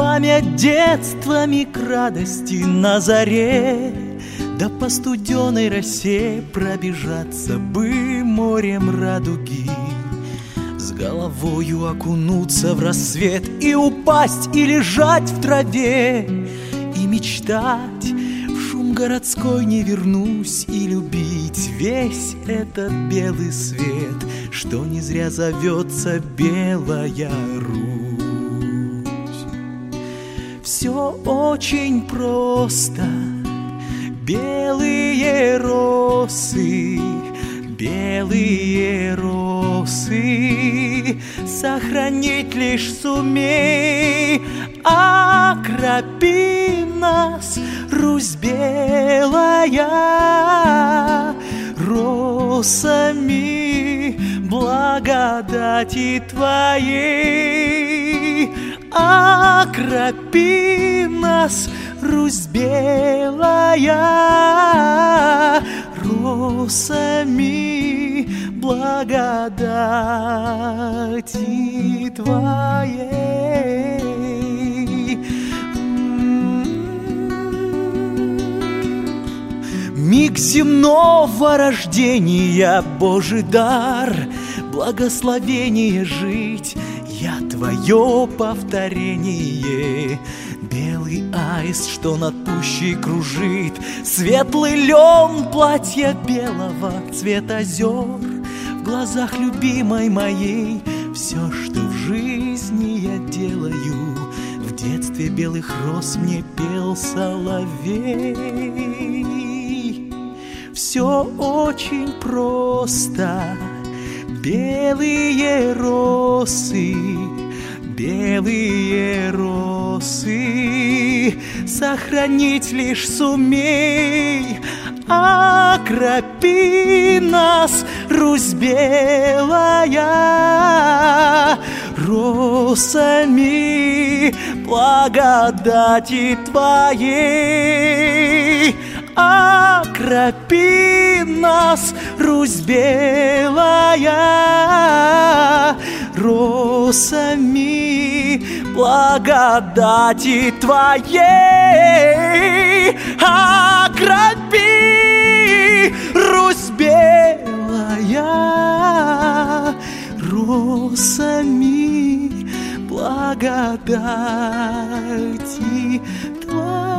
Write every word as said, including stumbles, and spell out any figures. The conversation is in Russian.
память детствами к радости на заре, да по студеной росе пробежаться бы морем радуги, с головою окунуться в рассвет и упасть, и лежать в траве, и мечтать, в шум городской не вернусь, и любить весь этот белый свет, что не зря зовется Белая Русь. Все очень просто. Белые росы, белые росы, сохранить лишь сумей. Окропи нас, Русь белая, росами благодати Твоей. Окропи нас, Русь белая, росами благодати Твоей. Миг земного рождения, Божий дар, благословение жить, я Твое повторение. Белый аист, что над пущей кружит, светлый лен, платье белого цвета озер, в глазах любимой моей все, что в жизни я делаю. В детстве белых роз мне пел соловей. Все очень просто. Белые росы, белые росы, сохранить лишь сумей. Окропи нас, Русь белая, росами благодати Твоей. Окропи нас, Русь белая, росами благодати Твоей. Окропи, Русь белая, росами благодати Твоей.